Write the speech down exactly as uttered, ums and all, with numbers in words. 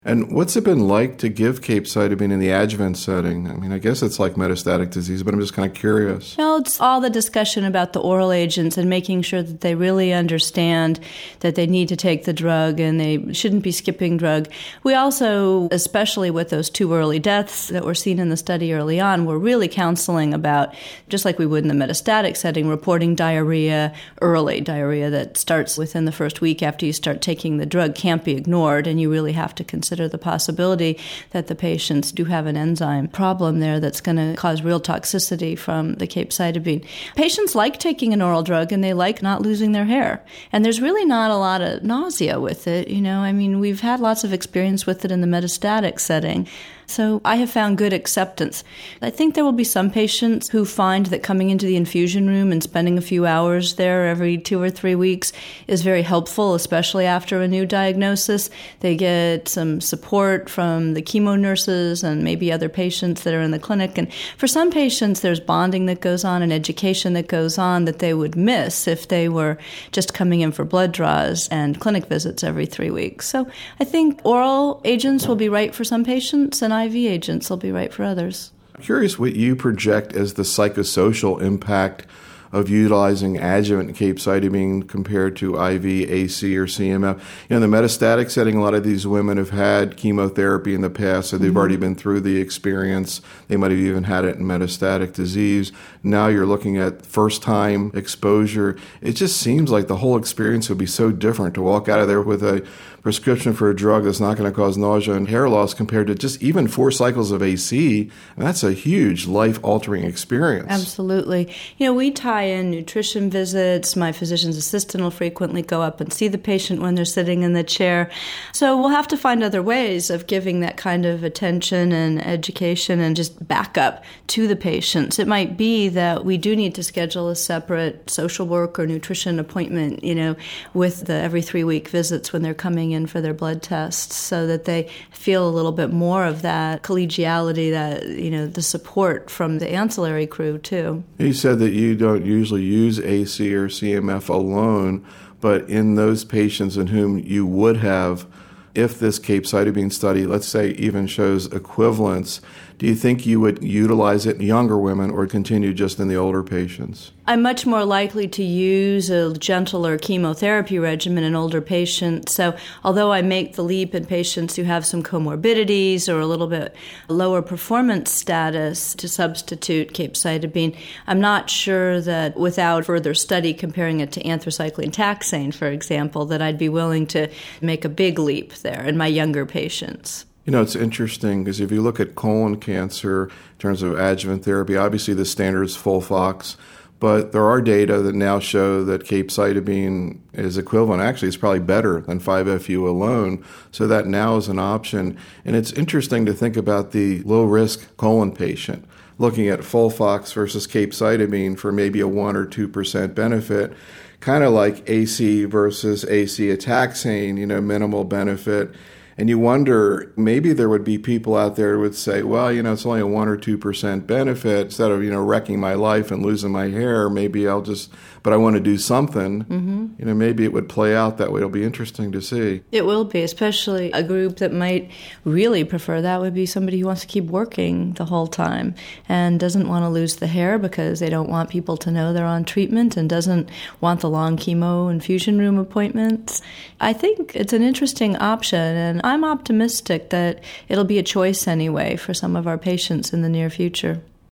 And what's it been like to give capecitabine in the adjuvant setting? I mean, I guess it's like metastatic disease, but I'm just kind of curious. No, it's all the discussion about the oral agents and making sure that they really understand that they need to take the drug and they shouldn't be skipping drug. We also, especially with those two early deaths that were seen in the study early on, we're really counseling about, just like we would in the metastatic setting, reporting diarrhea early. Diarrhea that starts within the first week after you start taking the drug can't be ignored, and you really have to consider Consider the possibility that the patients do have an enzyme problem there that's going to cause real toxicity from the capecitabine. Patients like taking an oral drug and they like not losing their hair. And there's really not a lot of nausea with it. You know, I mean, we've had lots of experience with it in the metastatic setting. So I have found good acceptance. I think there will be some patients who find that coming into the infusion room and spending a few hours there every two or three weeks is very helpful, especially after a new diagnosis. They get some support from the chemo nurses and maybe other patients that are in the clinic. And for some patients, there's bonding that goes on and education that goes on that they would miss if they were just coming in for blood draws and clinic visits every three weeks. So I think oral agents will be right for some patients, and I V agents will be right for others. I'm curious what you project as the psychosocial impact of utilizing adjuvant capecitabine compared to I V, A C, or C M F. You know, in the metastatic setting, a lot of these women have had chemotherapy in the past, so they've mm-hmm. already been through the experience. They might have even had it in metastatic disease. Now you're looking at first-time exposure. It just seems like the whole experience would be so different to walk out of there with a prescription for a drug that's not going to cause nausea and hair loss compared to just even four cycles of A C. And that's a huge life-altering experience. Absolutely. You know, we tie in nutrition visits. My physician's assistant will frequently go up and see the patient when they're sitting in the chair. So we'll have to find other ways of giving that kind of attention and education and just backup to the patients. It might be that we do need to schedule a separate social work or nutrition appointment, you know, with the every three-week visits when they're coming in for their blood tests, so that they feel a little bit more of that collegiality, that, you know, the support from the ancillary crew too. You said that you don't usually use A C or C M F alone, but in those patients in whom you would have, if this capecitabine study, let's say, even shows equivalence, do you think you would utilize it in younger women or continue just in the older patients? I'm much more likely to use a gentler chemotherapy regimen in older patients. So although I make the leap in patients who have some comorbidities or a little bit lower performance status to substitute capecitabine, I'm not sure that without further study comparing it to anthracycline taxane, for example, that I'd be willing to make a big leap there in my younger patients. You know, it's interesting because if you look at colon cancer in terms of adjuvant therapy, obviously the standard is FOLFOX, but there are data that now show that capecitabine is equivalent. Actually, it's probably better than five F U alone, so that now is an option. And it's interesting to think about the low-risk colon patient, looking at FOLFOX versus capecitabine for maybe a one or two percent benefit, kind of like A C versus A C taxane, you know, minimal benefit. And you wonder, maybe there would be people out there who would say, well, you know, it's only a one or two percent benefit. Instead of, you know, wrecking my life and losing my hair, maybe I'll just, but I want to do something. Mm-hmm. You know, maybe it would play out that way. It'll be interesting to see. It will be, especially a group that might really prefer that would be somebody who wants to keep working the whole time and doesn't want to lose the hair because they don't want people to know they're on treatment and doesn't want the long chemo infusion room appointments. I think it's an interesting option, and I'm optimistic that it'll be a choice anyway for some of our patients in the near future.